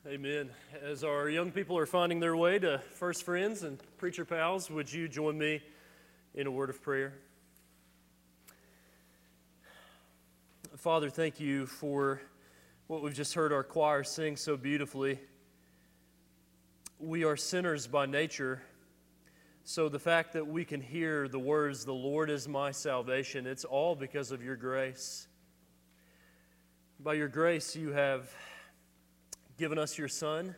Amen. As our young people are finding their way to First Friends and Preacher Pals, would you join me in a word of prayer? Father, thank you for what we've just heard our choir sing so beautifully. We are sinners by nature, so the fact that we can hear the words, "The Lord is my salvation," it's all because of your grace. By your grace, you have given us your Son.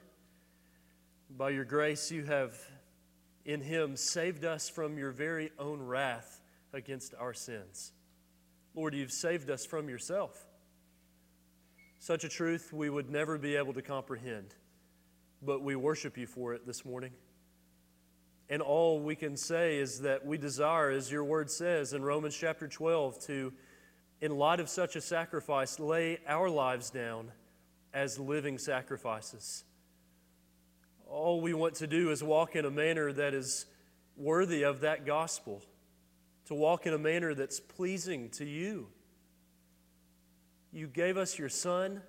By your grace, you have, in Him, saved us from your very own wrath against our sins. Lord, you've saved us from yourself. Such a truth we would never be able to comprehend, but we worship you for it this morning. And all we can say is that we desire, as your word says in Romans chapter 12, to, in light of such a sacrifice, lay our lives down as living sacrifices. All we want to do is walk in a manner that is worthy of that gospel, to walk in a manner that's pleasing to you. You gave us your Son,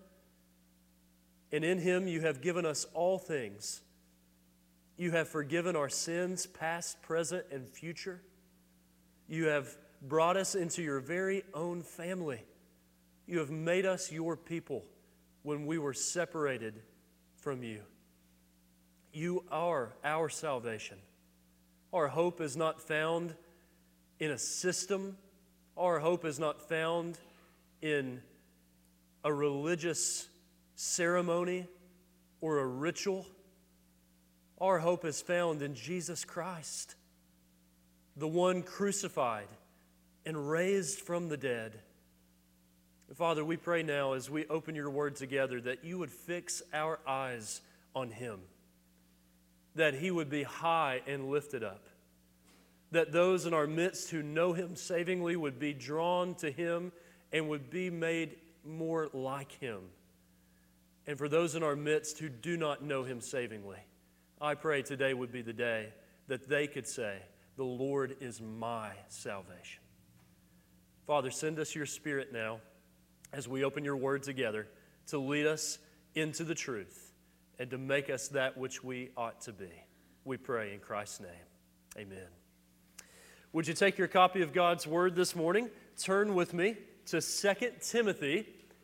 and in Him you have given us all things. You have forgiven our sins, past, present, and future. You have brought us into your very own family. You have made us your people when we were separated from you. You are our salvation. Our hope is not found in a system. Our hope is not found in a religious ceremony or a ritual. Our hope is found in Jesus Christ, the one crucified and raised from the dead. Father, we pray now as we open your word together that you would fix our eyes on Him, that He would be high and lifted up, that those in our midst who know Him savingly would be drawn to Him and would be made more like Him. And for those in our midst who do not know Him savingly, I pray today would be the day that they could say, "The Lord is my salvation." Father, send us your Spirit now as we open your word together to lead us into the truth and to make us that which we ought to be. We pray in Christ's name. Amen. Would you take your copy of God's word this morning? Turn with me to 2 Timothy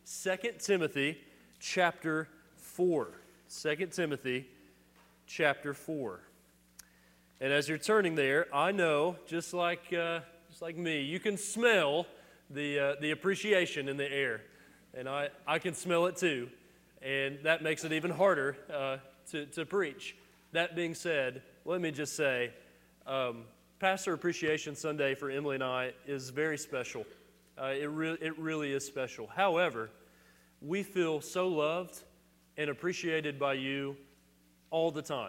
chapter 4. 2 Timothy chapter 4. And as you're turning there, I know, just like me, you can smell the appreciation in the air. And I can smell it too. And that makes it even harder to preach. That being said, let me just say, Pastor Appreciation Sunday for Emily and I is very special. It really is special. However, we feel so loved and appreciated by you all the time.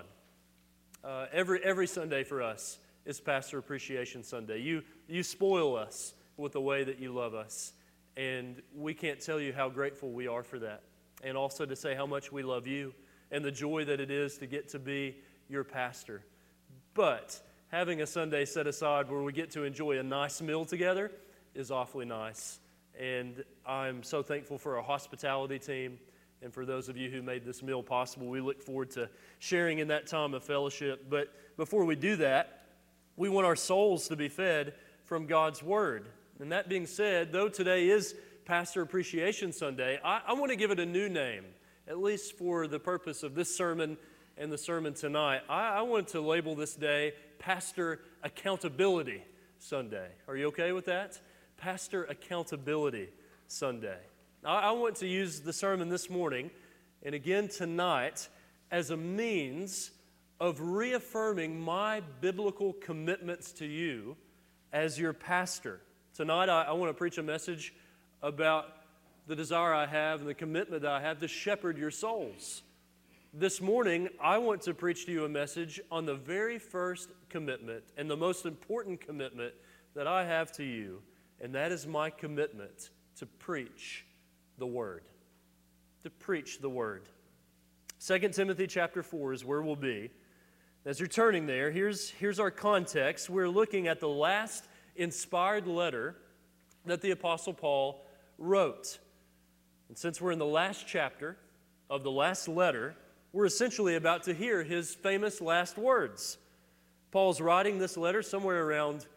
Every Sunday for us is Pastor Appreciation Sunday. You spoil us with the way that you love us, and we can't tell you how grateful we are for that. And also to say how much we love you and the joy that it is to get to be your pastor. But having a Sunday set aside where we get to enjoy a nice meal together is awfully nice. And I'm so thankful for our hospitality team and for those of you who made this meal possible. We look forward to sharing in that time of fellowship. But before we do that, we want our souls to be fed from God's Word. And that being said, though today is Pastor Appreciation Sunday, I want to give it a new name, at least for the purpose of this sermon and the sermon tonight. I want to label this day Pastor Accountability Sunday. Are you okay with that? Pastor Accountability Sunday. I want to use the sermon this morning and again tonight as a means of reaffirming my biblical commitments to you as your pastor. Tonight I want to preach a message about the desire I have and the commitment that I have to shepherd your souls. This morning, I want to preach to you a message on the very first commitment and the most important commitment that I have to you, and that is my commitment to preach the Word. To preach the Word. 2 Timothy chapter 4 is where we'll be. As you're turning there, here's our context. We're looking at the last inspired letter that the Apostle Paul wrote. And since we're in the last chapter of the last letter we're essentially about to hear his famous last words. Paul's writing this letter somewhere around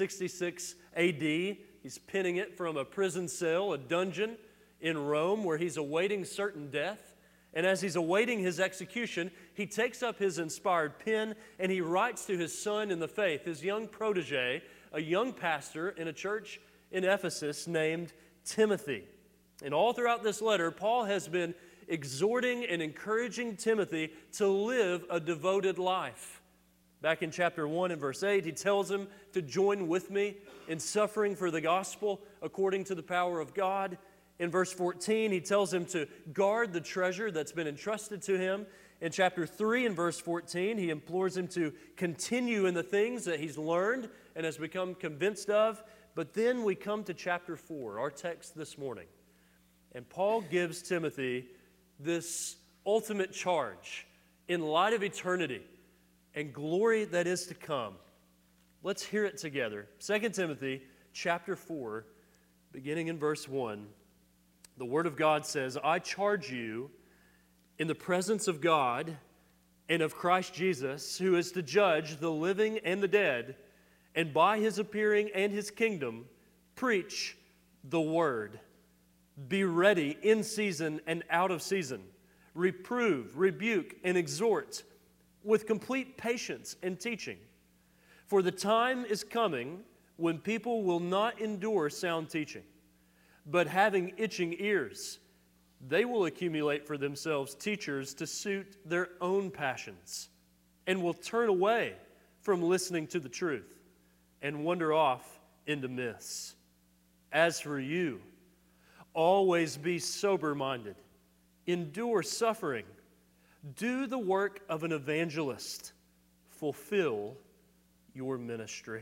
66 AD. He's penning it from a prison cell, a dungeon in Rome, where he's awaiting certain death. And as he's awaiting his execution, he takes up his inspired pen and he writes to his son in the faith, his young protege, a young pastor in a church in Ephesus named Timothy. And all throughout this letter, Paul has been exhorting and encouraging Timothy to live a devoted life. Back in chapter 1 and verse 8, he tells him to join with me in suffering for the gospel according to the power of God. In verse 14, he tells him to guard the treasure that's been entrusted to him. In chapter 3 and verse 14, he implores him to continue in the things that he's learned and has become convinced of. But then we come to chapter 4, our text this morning. And Paul gives Timothy this ultimate charge in light of eternity and glory that is to come. Let's hear it together. 2 Timothy chapter 4, beginning in verse 1. The Word of God says, I charge you in the presence of God and of Christ Jesus, who is to judge the living and the dead, and by his appearing and his kingdom, preach the Word. Be ready in season and out of season. Reprove, rebuke, and exhort with complete patience and teaching. For the time is coming when people will not endure sound teaching, but having itching ears, they will accumulate for themselves teachers to suit their own passions, and will turn away from listening to the truth and wander off into myths. As for you, always be sober-minded, endure suffering, do the work of an evangelist, fulfill your ministry.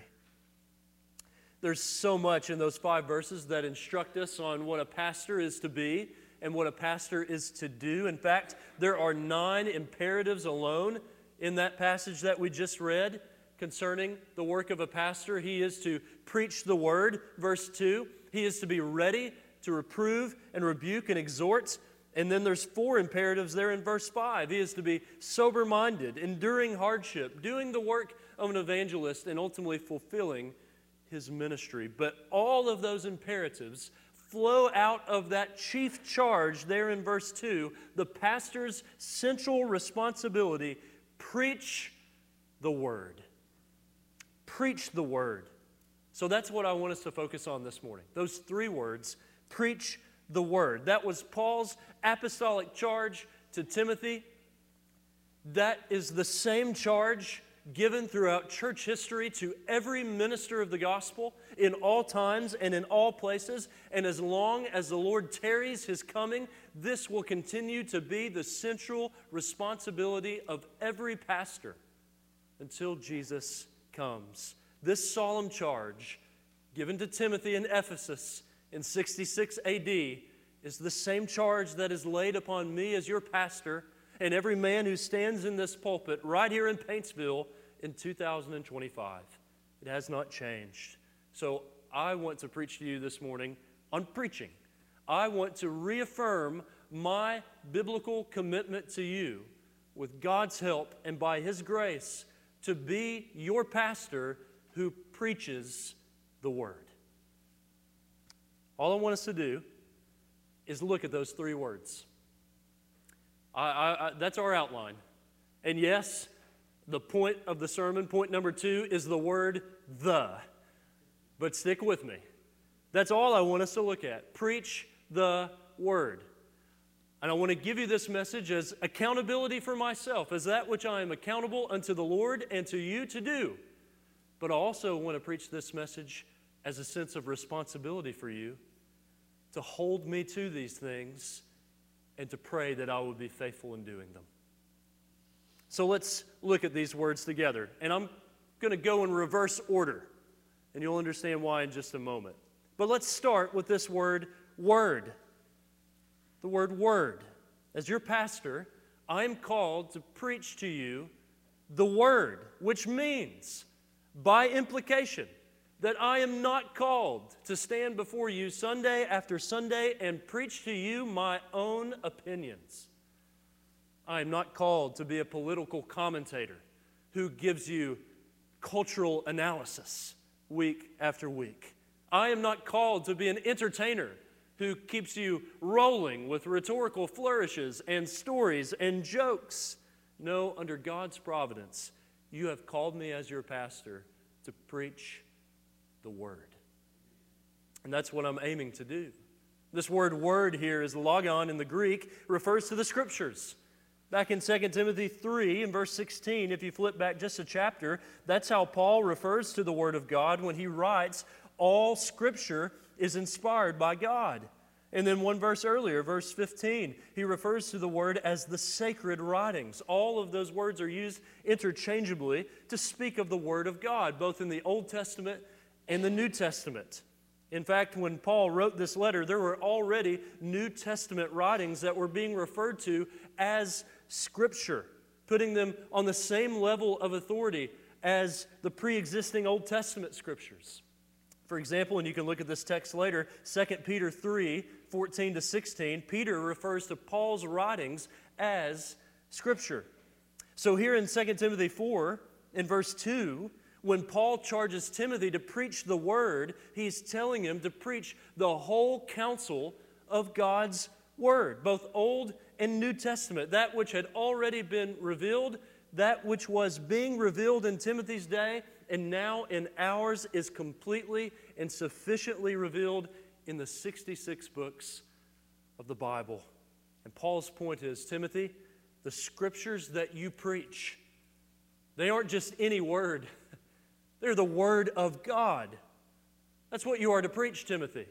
There's so much in those 5 verses that instruct us on what a pastor is to be and what a pastor is to do. In fact, there are 9 imperatives alone in that passage that we just read concerning the work of a pastor. He is to preach the word, verse 2. He is to be ready to reprove and rebuke and exhort. And then there's 4 imperatives there in verse 5. He is to be sober-minded, enduring hardship, doing the work of an evangelist, and ultimately fulfilling his ministry. But all of those imperatives flow out of that chief charge there in verse 2, the pastor's central responsibility: preach the word. Preach the word. So that's what I want us to focus on this morning. Those 3 words, preach the word. That was Paul's apostolic charge to Timothy. That is the same charge given throughout church history to every minister of the gospel in all times and in all places. And as long as the Lord tarries his coming, this will continue to be the central responsibility of every pastor until Jesus comes. This solemn charge given to Timothy in Ephesus in 66 AD is the same charge that is laid upon me as your pastor and every man who stands in this pulpit right here in Paintsville in 2025. It has not changed. So I want to preach to you this morning on preaching. I want to reaffirm my biblical commitment to you with God's help and by His grace to be your pastor who preaches the Word. All I want us to do is look at those 3 words. That's our outline. And yes, the point of the sermon, point number 2, is the word the. But stick with me. That's all I want us to look at. Preach the word. And I want to give you this message as accountability for myself, as that which I am accountable unto the Lord and to you to do. But I also want to preach this message as a sense of responsibility for you to hold me to these things and to pray that I will be faithful in doing them. So let's look at these words together. And I'm going to go in reverse order, and you'll understand why in just a moment. But let's start with this word, word. The word word. As your pastor, I'm called to preach to you the word, which means, by implication, that I am not called to stand before you Sunday after Sunday and preach to you my own opinions. I am not called to be a political commentator who gives you cultural analysis week after week. I am not called to be an entertainer who keeps you rolling with rhetorical flourishes and stories and jokes. No, under God's providence, you have called me as your pastor to preach the Word. And that's what I'm aiming to do. This word here is logon in the Greek, refers to the Scriptures. Back in 2 Timothy 3 and verse 16, if you flip back just a chapter, that's how Paul refers to the Word of God when he writes, all Scripture is inspired by God. And then one verse earlier, verse 15, he refers to the Word as the sacred writings. All of those words are used interchangeably to speak of the Word of God, both in the Old Testament and the New Testament. In fact, when Paul wrote this letter, there were already New Testament writings that were being referred to as Scripture, putting them on the same level of authority as the pre-existing Old Testament Scriptures. For example, and you can look at this text later, 2 Peter 3, 14 to 16, Peter refers to Paul's writings as Scripture. So here in 2 Timothy 4, in verse 2, when Paul charges Timothy to preach the Word, he's telling him to preach the whole counsel of God's Word, both Old and New Testament, that which had already been revealed, that which was being revealed in Timothy's day, and now in ours is completely and sufficiently revealed in the 66 books of the Bible. And Paul's point is, Timothy, the Scriptures that you preach, they aren't just any word. They're the Word of God. That's what you are to preach, Timothy.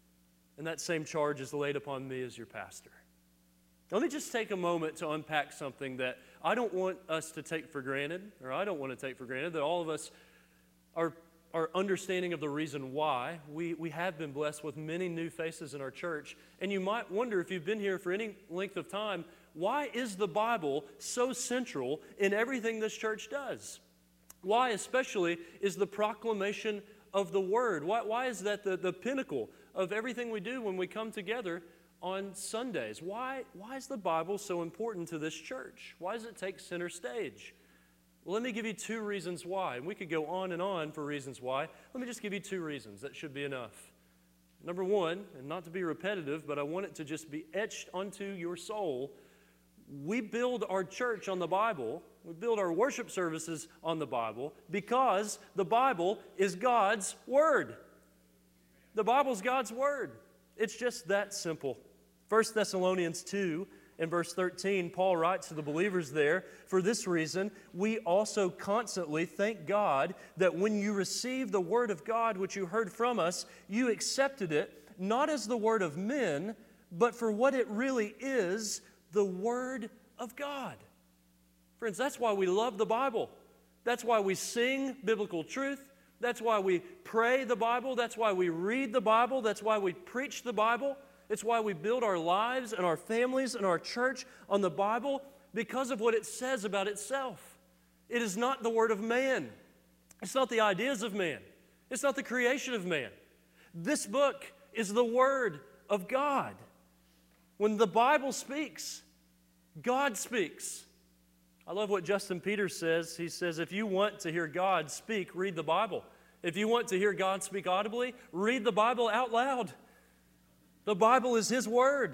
And that same charge is laid upon me as your pastor. Let me just take a moment to unpack something that I don't want us to take for granted, or I don't want to take for granted, that all of us are understanding of the reason why we have been blessed with many new faces in our church. And you might wonder, if you've been here for any length of time, why is the Bible so central in everything this church does? Why especially is the proclamation of the Word? Why is that the pinnacle of everything we do when we come together on Sundays? Why is the Bible so important to this church? Why does it take center stage? Well, let me give you two reasons why. And we could go on and on for reasons why. Let me just give you two reasons. That should be enough. Number one, and not to be repetitive, but I want it to just be etched onto your soul, we build our church on the Bible. We build our worship services on the Bible because the Bible is God's Word. The Bible's God's Word. It's just that simple. 1 Thessalonians 2 and verse 13, Paul writes to the believers there, for this reason, we also constantly thank God that when you received the Word of God which you heard from us, you accepted it not as the word of men, but for what it really is, the Word of God. Friends, that's why we love the Bible. That's why we sing biblical truth. That's why we pray the Bible. That's why we read the Bible. That's why we preach the Bible. It's why we build our lives and our families and our church on the Bible, because of what it says about itself. It is not the word of man. It's not the ideas of man. It's not the creation of man. This book is the Word of God. When the Bible speaks, God speaks. I love what Justin Peters says. He says, if you want to hear God speak, read the Bible. If you want to hear God speak audibly, read the Bible out loud. The Bible is His Word.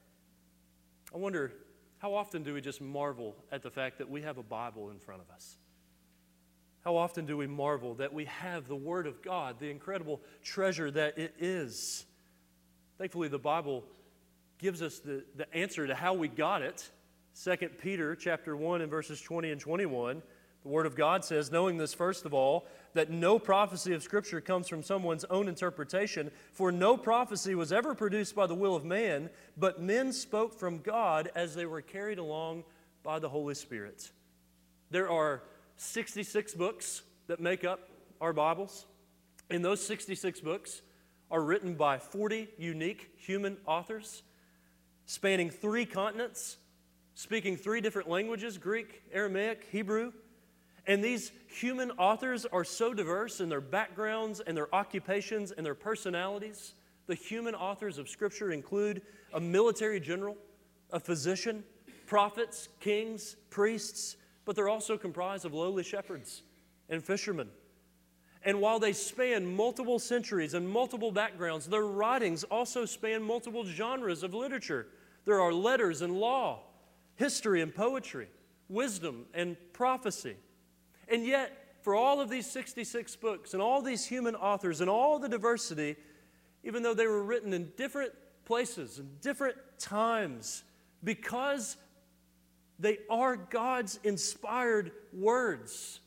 I wonder, how often do we just marvel at the fact that we have a Bible in front of us? How often do we marvel that we have the Word of God, the incredible treasure that it is? Thankfully, the Bible gives us the answer to how we got it. 2 Peter chapter 1 and verses 20 and 21, the Word of God says, knowing this first of all, that no prophecy of Scripture comes from someone's own interpretation, for no prophecy was ever produced by the will of man, but men spoke from God as they were carried along by the Holy Spirit. There are 66 books that make up our Bibles, and those 66 books are written by 40 unique human authors, spanning 3 continents, speaking 3 different languages, Greek, Aramaic, Hebrew. And these human authors are so diverse in their backgrounds and their occupations and their personalities. The human authors of Scripture include a military general, a physician, prophets, kings, priests, but they're also comprised of lowly shepherds and fishermen. And while they span multiple centuries and multiple backgrounds, their writings also span multiple genres of literature. There are letters and law, history and poetry, wisdom and prophecy. And yet, for all of these 66 books and all these human authors and all the diversity, even though they were written in different places and different times, because they are God's inspired words,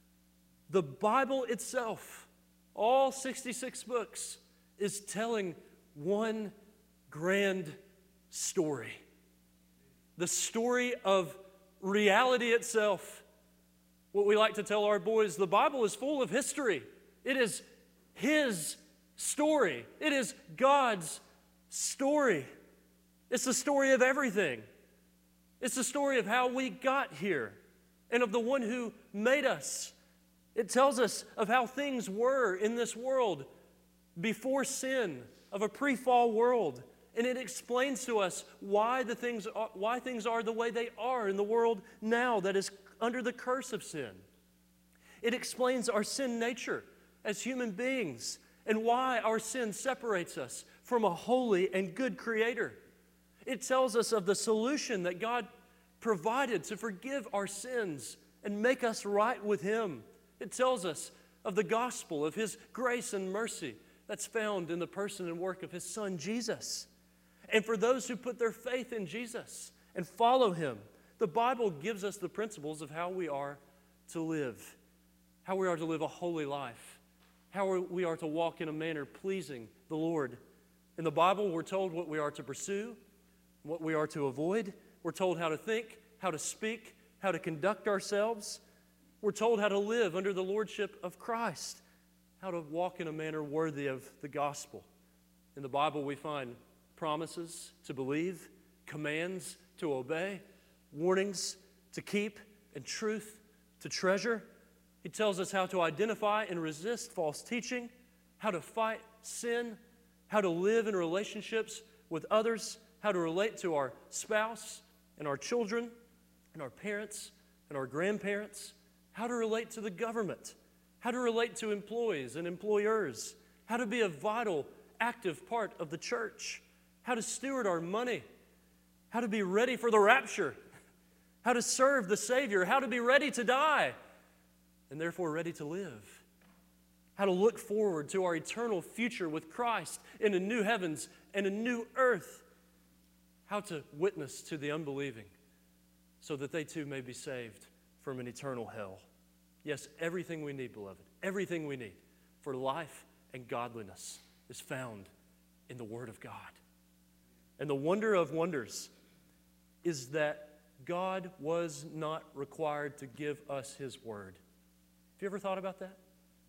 the Bible itself, all 66 books, is telling one grand story. The story of reality itself. What we like to tell our boys, the Bible is full of history. It is His story. It is God's story. It's the story of everything. It's the story of how we got here and of the one who made us. It tells us of how things were in this world before sin, of a pre-fall world. And it explains to us why things are the way they are in the world now that is under the curse of sin. It explains our sin nature as human beings and why our sin separates us from a holy and good Creator. It tells us of the solution that God provided to forgive our sins and make us right with Him. It tells us of the gospel, of His grace and mercy that's found in the person and work of His Son, Jesus. And for those who put their faith in Jesus and follow Him, the Bible gives us the principles of how we are to live, how we are to live a holy life, how we are to walk in a manner pleasing the Lord. In the Bible, we're told what we are to pursue, what we are to avoid. We're told how to think, how to speak, how to conduct ourselves. We're told how to live under the lordship of Christ, how to walk in a manner worthy of the gospel. In the Bible, we find promises to believe, commands to obey, warnings to keep, and truth to treasure. He tells us how to identify and resist false teaching, how to fight sin, how to live in relationships with others, how to relate to our spouse and our children and our parents and our grandparents, how to relate to the government, how to relate to employees and employers, how to be a vital, active part of the church, how to steward our money, how to be ready for the rapture, how to serve the Savior, how to be ready to die, and therefore ready to live, how to look forward to our eternal future with Christ in a new heavens and a new earth, how to witness to the unbelieving so that they too may be saved from an eternal hell. Yes, everything we need, beloved, everything we need for life and godliness is found in the Word of God. And the wonder of wonders is that God was not required to give us His Word. Have you ever thought about that?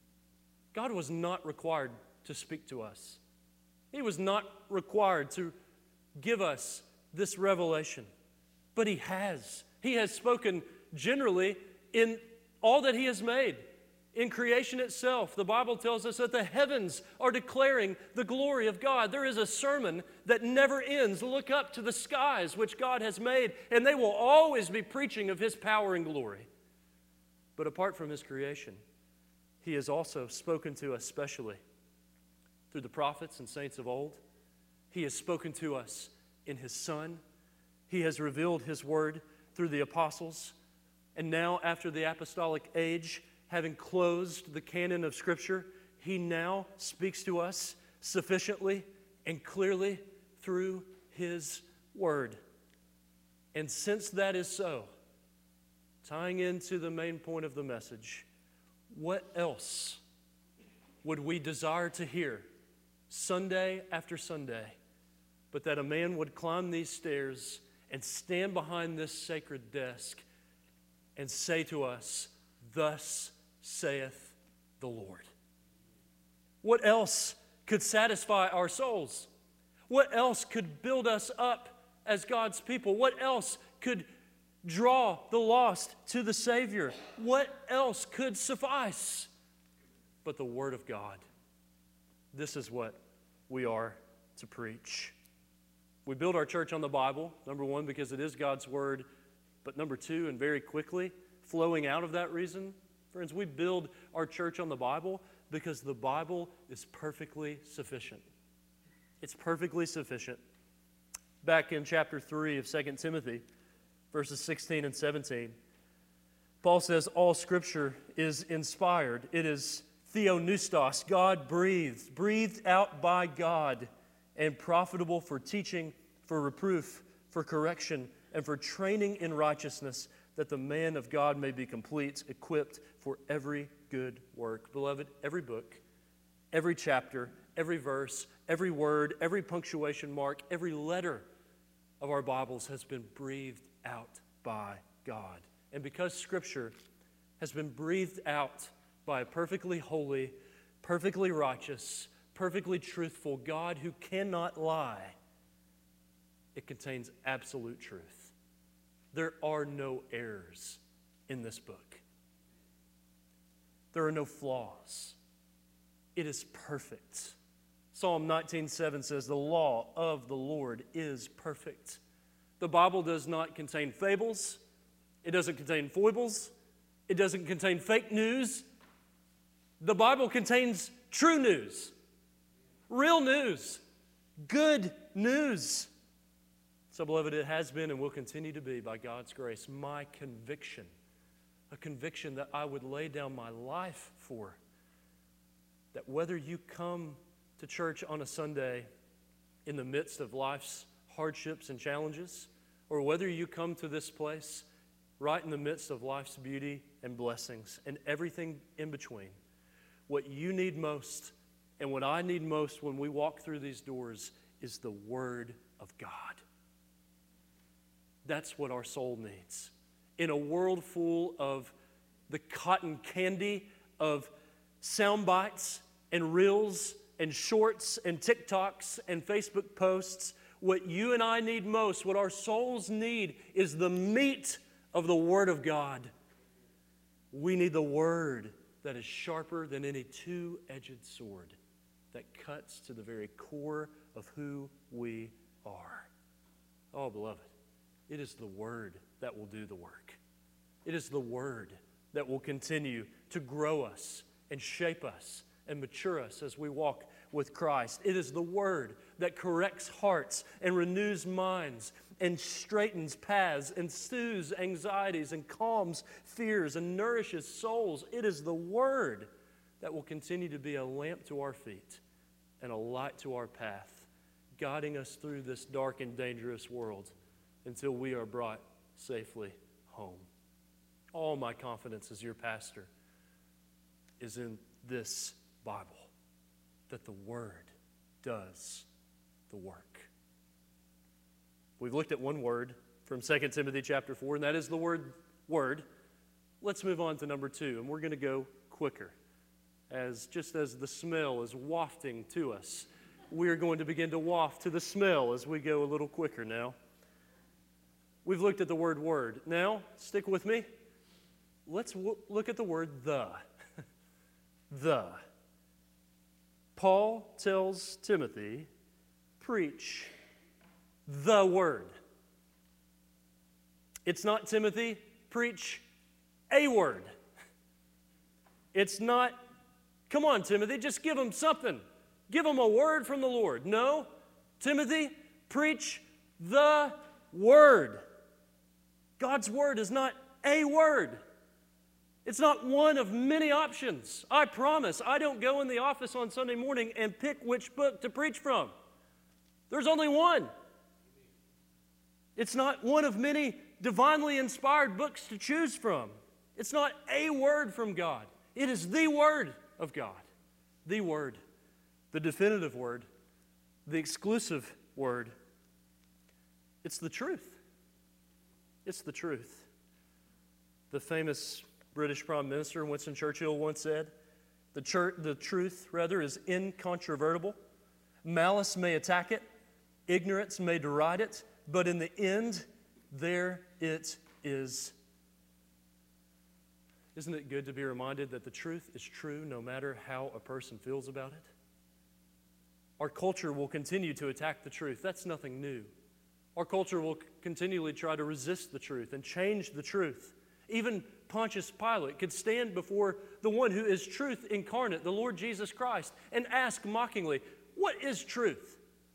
God was not required to speak to us. He was not required to give us this revelation. But He has. He has spoken generally in all that He has made. In creation itself, the Bible tells us that the heavens are declaring the glory of God. There is a sermon that never ends. Look up to the skies which God has made, and they will always be preaching of His power and glory. But apart from His creation, He has also spoken to us specially through the prophets and saints of old. He has spoken to us in His Son. He has revealed His word through the apostles. And now, after the apostolic age, having closed the canon of Scripture, He now speaks to us sufficiently and clearly through His Word. And since that is so, tying into the main point of the message, what else would we desire to hear Sunday after Sunday but that a man would climb these stairs and stand behind this sacred desk and say to us, "Thus saith the Lord"? What else could satisfy our souls? What else could build us up as God's people? What else could draw the lost to the Savior? What else could suffice but the Word of God? This is what we are to preach. We build our church on the Bible, number one, because it is God's Word, but number two, and very quickly, flowing out of that reason, friends, we build our church on the Bible because the Bible is perfectly sufficient. It's perfectly sufficient. Back in chapter 3 of 2 Timothy, verses 16 and 17, Paul says, all Scripture is inspired. It is theopneustos, God breathed out by God, and profitable for teaching, for reproof, for correction, and for training in righteousness, that the man of God may be complete, equipped for every good work. Beloved, every book, every chapter, every verse, every word, every punctuation mark, every letter of our Bibles has been breathed out by God. And because Scripture has been breathed out by a perfectly holy, perfectly righteous, perfectly truthful God who cannot lie, it contains absolute truth. There are no errors in this book. There are no flaws. It is perfect. Psalm 19:7 says, the law of the Lord is perfect. The Bible does not contain fables. It doesn't contain foibles. It doesn't contain fake news. The Bible contains true news, real news, good news. So, beloved, it has been and will continue to be, by God's grace, my conviction, a conviction that I would lay down my life for, that whether you come to church on a Sunday in the midst of life's hardships and challenges, or whether you come to this place right in the midst of life's beauty and blessings and everything in between, what you need most and what I need most when we walk through these doors is the Word of God. That's what our soul needs. In a world full of the cotton candy of sound bites and reels and shorts and TikToks and Facebook posts, what you and I need most, what our souls need, is the meat of the Word of God. We need the Word that is sharper than any two-edged sword, that cuts to the very core of who we are. Oh, beloved, it is the Word that will do the work. It is the Word that will continue to grow us and shape us and mature us as we walk with Christ. It is the Word that corrects hearts and renews minds and straightens paths and soothes anxieties and calms fears and nourishes souls. It is the Word that will continue to be a lamp to our feet and a light to our path, guiding us through this dark and dangerous world until we are brought safely home. All my confidence as your pastor is in this Bible, that the Word does the work. We've looked at one word from 2 Timothy chapter 4, and that is the word word. Let's move on to number 2, and we're going to go quicker. Just as the smell is wafting to us, we are going to begin to waft to the smell as we go a little quicker now. We've looked at the word word. Now, stick with me. Let's look at the word the. The. Paul tells Timothy, preach the word. It's not, Timothy, preach a word. It's not, come on, Timothy, just give them something. Give them a word from the Lord. No, Timothy, preach the word. God's word is not a word. It's not one of many options. I promise I don't go in the office on Sunday morning and pick which book to preach from. There's only one. It's not one of many divinely inspired books to choose from. It's not a word from God. It is the Word of God. The Word. The definitive Word. The exclusive Word. It's the truth. It's the truth. The famous British Prime Minister Winston Churchill once said, the truth is incontrovertible. Malice may attack it. Ignorance may deride it. But in the end, there it is. Isn't it good to be reminded that the truth is true no matter how a person feels about it? Our culture will continue to attack the truth. That's nothing new. Our culture will continually try to resist the truth and change the truth. Even Pontius Pilate could stand before the one who is truth incarnate, the Lord Jesus Christ, and ask mockingly, "What is truth?"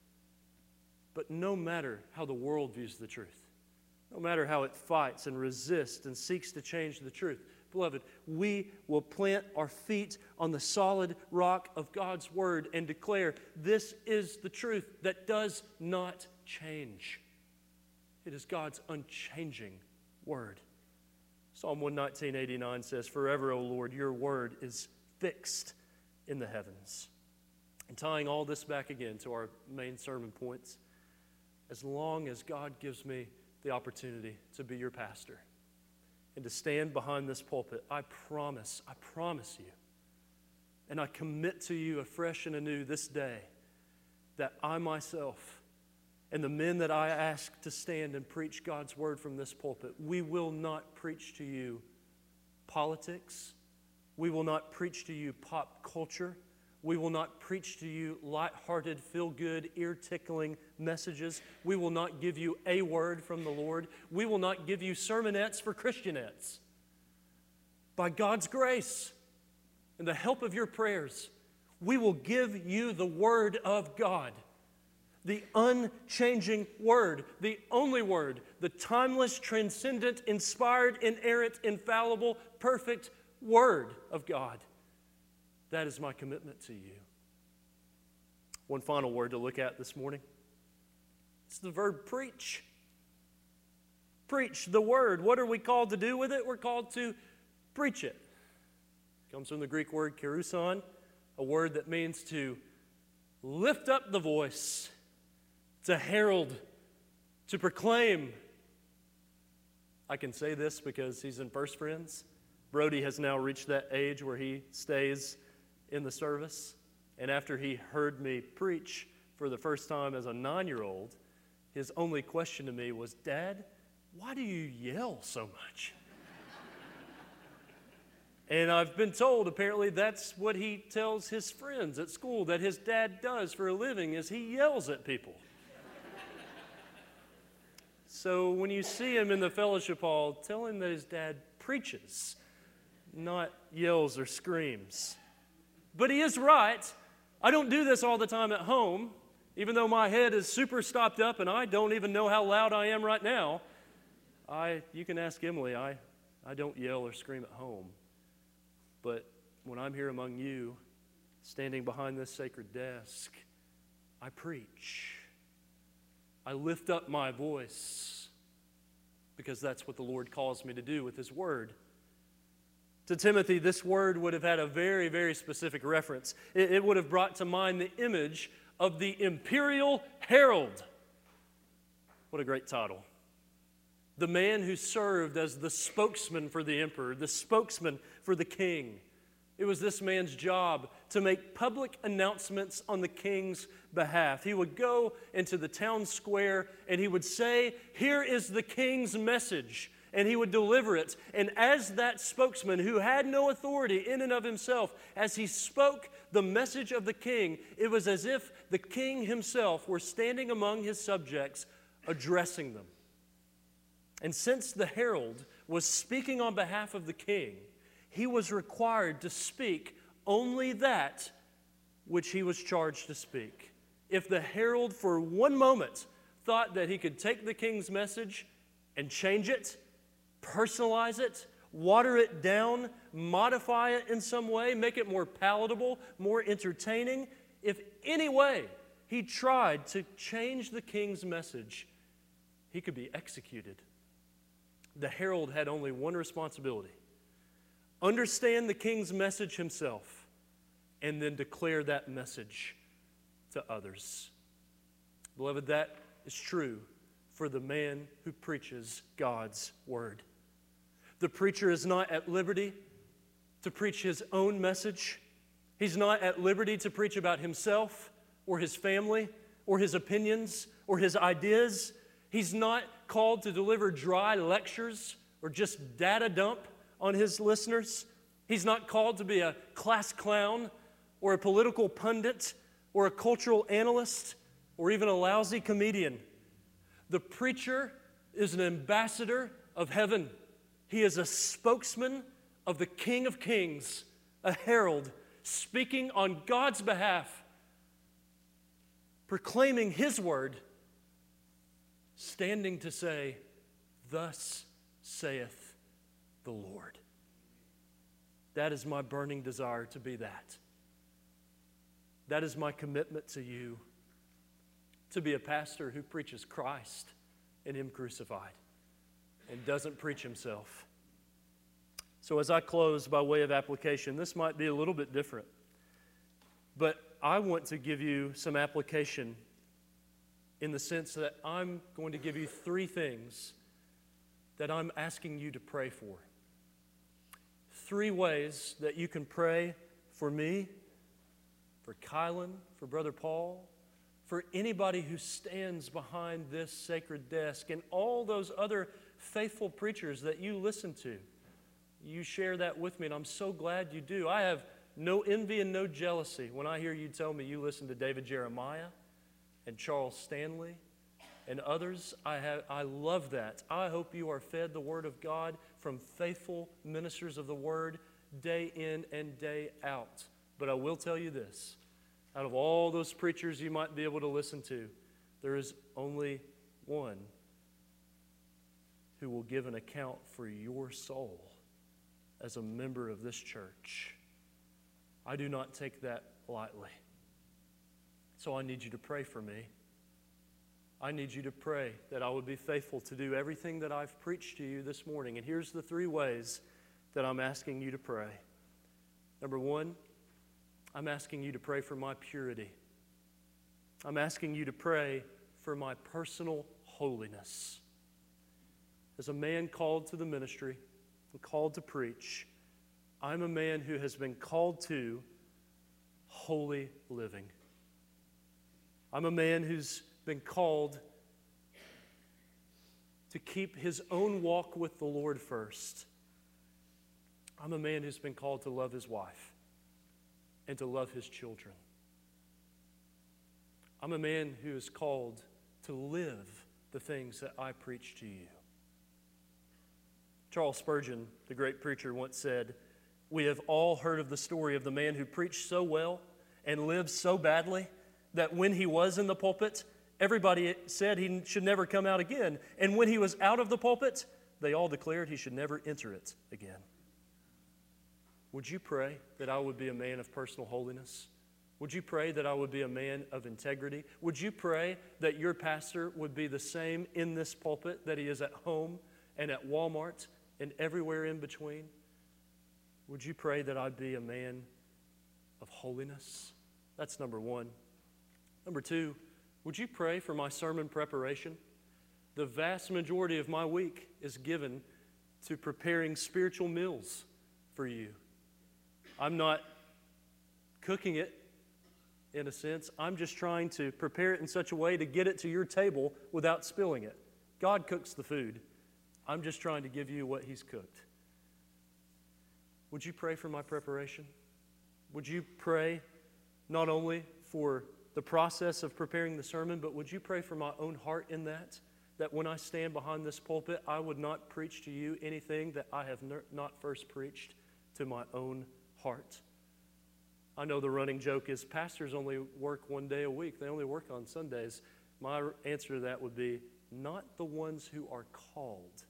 But no matter how the world views the truth, no matter how it fights and resists and seeks to change the truth, beloved, we will plant our feet on the solid rock of God's Word and declare, this is the truth that does not change. It is God's unchanging Word. Psalm 119:89 says, "Forever, O Lord, your word is fixed in the heavens." And tying all this back again to our main sermon points, as long as God gives me the opportunity to be your pastor and to stand behind this pulpit, I promise you, and I commit to you afresh and anew this day, that I myself and the men that I ask to stand and preach God's word from this pulpit, we will not preach to you politics. We will not preach to you pop culture. We will not preach to you light-hearted, feel-good, ear-tickling messages. We will not give you a word from the Lord. We will not give you sermonettes for Christianettes. By God's grace and the help of your prayers, we will give you the Word of God. The unchanging Word, the only Word, the timeless, transcendent, inspired, inerrant, infallible, perfect Word of God. That is my commitment to you. One final word to look at this morning. It's the verb preach. Preach the Word. What are we called to do with it? We're called to preach it. It comes from the Greek word keruson, a word that means to lift up the voice, to herald, to proclaim. I can say this because he's in First Friends. Brody has now reached that age where he stays in the service. And after he heard me preach for the first time as a 9-year-old, his only question to me was, "Dad, why do you yell so much?" And I've been told apparently that's what he tells his friends at school that his dad does for a living, is he yells at people. So when you see him in the fellowship hall, tell him that his dad preaches, not yells or screams. But he is right. I don't do this all the time at home, even though my head is super stopped up and I don't even know how loud I am right now. You can ask Emily, I don't yell or scream at home. But when I'm here among you, standing behind this sacred desk, I preach. I lift up my voice because that's what the Lord calls me to do with His Word. To Timothy, this word would have had a very, very specific reference. It would have brought to mind the image of the imperial herald. What a great title. The man who served as the spokesman for the emperor, the spokesman for the king. It was this man's job to make public announcements on the king's behalf. He would go into the town square and he would say, "Here is the king's message." And he would deliver it. And as that spokesman, who had no authority in and of himself, as he spoke the message of the king, it was as if the king himself were standing among his subjects, addressing them. And since the herald was speaking on behalf of the king, he was required to speak only that which he was charged to speak. If the herald for one moment thought that he could take the king's message and change it, personalize it, water it down, modify it in some way, make it more palatable, more entertaining, if any way he tried to change the king's message, he could be executed. The herald had only one responsibility: understand the king's message himself, and then declare that message to others. Beloved, that is true for the man who preaches God's Word. The preacher is not at liberty to preach his own message. He's not at liberty to preach about himself or his family or his opinions or his ideas. He's not called to deliver dry lectures or just data dump on his listeners. He's not called to be a class clown or a political pundit or a cultural analyst or even a lousy comedian. The preacher is an ambassador of heaven. He is a spokesman of the King of Kings, a herald speaking on God's behalf, proclaiming His word, standing to say, "Thus saith the Lord." That is my burning desire to be that. That is my commitment to you, to be a pastor who preaches Christ and Him crucified and doesn't preach himself. So as I close by way of application, this might be a little bit different, but I want to give you some application in the sense that I'm going to give you 3 things that I'm asking you to pray for. 3 ways that you can pray for me, for Kylan, for Brother Paul, for anybody who stands behind this sacred desk, and all those other faithful preachers that you listen to. You share that with me, and I'm so glad you do. I have no envy and no jealousy when I hear you tell me you listen to David Jeremiah and Charles Stanley and others. I love that. I hope you are fed the Word of God from faithful ministers of the Word day in and day out. But I will tell you this, out of all those preachers you might be able to listen to, there is only one who will give an account for your soul as a member of this church. I do not take that lightly. So I need you to pray for me. I need you to pray that I would be faithful to do everything that I've preached to you this morning. And here's the 3 ways that I'm asking you to pray. Number 1, I'm asking you to pray for my purity. I'm asking you to pray for my personal holiness. As a man called to the ministry and called to preach, I'm a man who has been called to holy living. I'm a man who's been called to keep his own walk with the Lord first. I'm a man who's been called to love his wife and to love his children. I'm a man who is called to live the things that I preach to you. Charles Spurgeon, the great preacher, once said, "We have all heard of the story of the man who preached so well and lived so badly that when he was in the pulpit, everybody said he should never come out again. And when he was out of the pulpit, they all declared he should never enter it again." Would you pray that I would be a man of personal holiness? Would you pray that I would be a man of integrity? Would you pray that your pastor would be the same in this pulpit that he is at home and at Walmart and everywhere in between? Would you pray that I'd be a man of holiness? That's number 1. Number 2, would you pray for my sermon preparation? The vast majority of my week is given to preparing spiritual meals for you. I'm not cooking it, in a sense. I'm just trying to prepare it in such a way to get it to your table without spilling it. God cooks the food. I'm just trying to give you what He's cooked. Would you pray for my preparation? Would you pray not only for the process of preparing the sermon, but would you pray for my own heart in that? That when I stand behind this pulpit, I would not preach to you anything that I have not first preached to my own heart. I know the running joke is pastors only work 1 day a week. They only work on Sundays. My answer to that would be, not the ones who are called.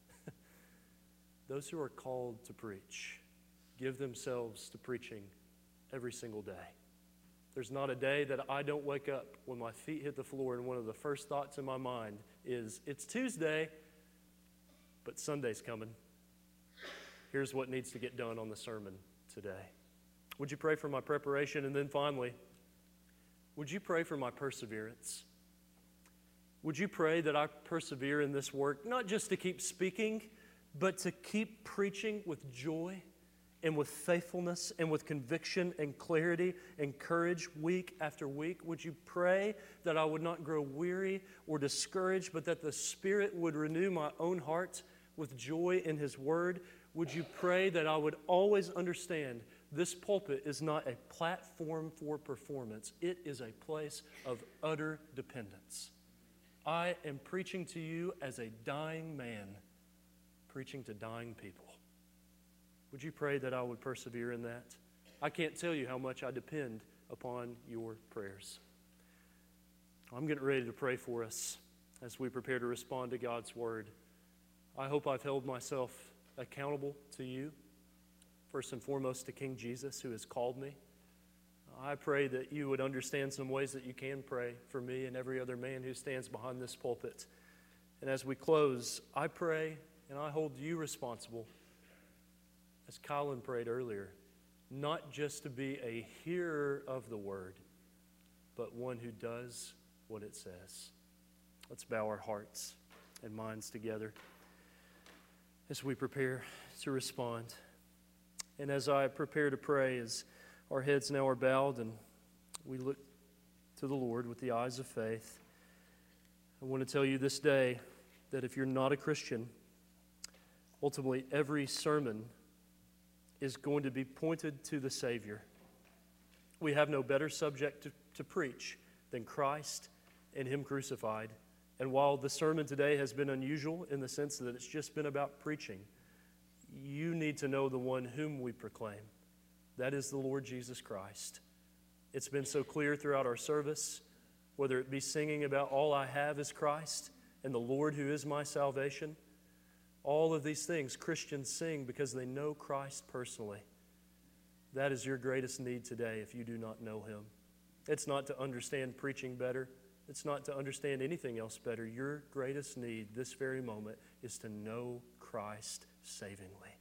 Those who are called to preach give themselves to preaching every single day. There's not a day that I don't wake up when my feet hit the floor and one of the first thoughts in my mind is, it's Tuesday, but Sunday's coming. Here's what needs to get done on the sermon today. Would you pray for my preparation? And then finally, would you pray for my perseverance? Would you pray that I persevere in this work, not just to keep speaking, but to keep preaching with joy and with faithfulness and with conviction and clarity and courage week after week? Would you pray that I would not grow weary or discouraged, but that the Spirit would renew my own heart with joy in His Word? Would you pray that I would always understand this pulpit is not a platform for performance. It is a place of utter dependence. I am preaching to you as a dying man, preaching to dying people. Would you pray that I would persevere in that? I can't tell you how much I depend upon your prayers. I'm getting ready to pray for us as we prepare to respond to God's word. I hope I've held myself accountable to you, first and foremost to King Jesus, who has called me. I pray that you would understand some ways that you can pray for me and every other man who stands behind this pulpit. And as we close, I pray and I hold you responsible, as Colin prayed earlier, not just to be a hearer of the word, but one who does what it says. Let's bow our hearts and minds together as we prepare to respond. And as I prepare to pray, as our heads now are bowed and we look to the Lord with the eyes of faith, I want to tell you this day that if you're not a Christian, ultimately every sermon is going to be pointed to the Savior. We have no better subject to preach than Christ and Him crucified. And while the sermon today has been unusual in the sense that it's just been about preaching, you need to know the one whom we proclaim. That is the Lord Jesus Christ. It's been so clear throughout our service, whether it be singing about all I have is Christ and the Lord who is my salvation. All of these things Christians sing because they know Christ personally. That is your greatest need today if you do not know Him. It's not to understand preaching better. It's not to understand anything else better. Your greatest need this very moment is to know Christ savingly.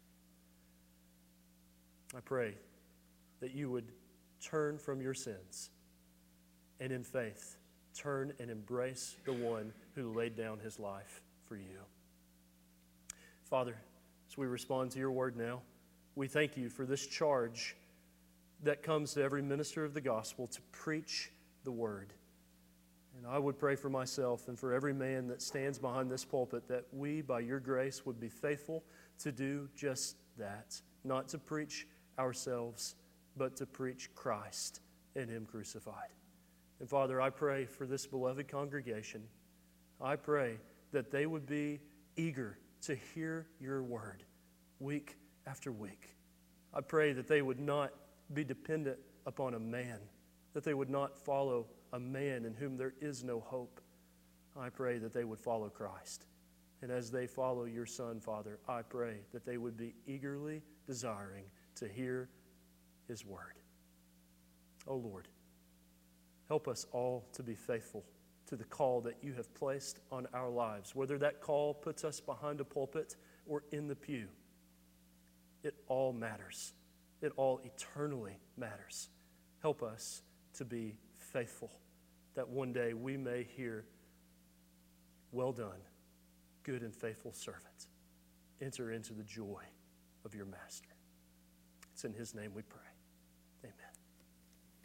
I pray that you would turn from your sins and in faith turn and embrace the one who laid down His life for you. Father, as we respond to your word now, we thank you for this charge that comes to every minister of the gospel to preach the word. And I would pray for myself and for every man that stands behind this pulpit that we, by your grace, would be faithful to do just that, not to preach ourselves, but to preach Christ and Him crucified. And Father, I pray for this beloved congregation. I pray that they would be eager to hear your word week after week. I pray that they would not be dependent upon a man, that they would not follow a man in whom there is no hope. I pray that they would follow Christ. And as they follow your Son, Father, I pray that they would be eagerly desiring to hear His word. Oh Lord, help us all to be faithful to the call that you have placed on our lives. Whether that call puts us behind a pulpit or in the pew, it all matters. It all eternally matters. Help us to be faithful, that one day we may hear, "Well done, good and faithful servant. Enter into the joy of your master." It's in His name we pray.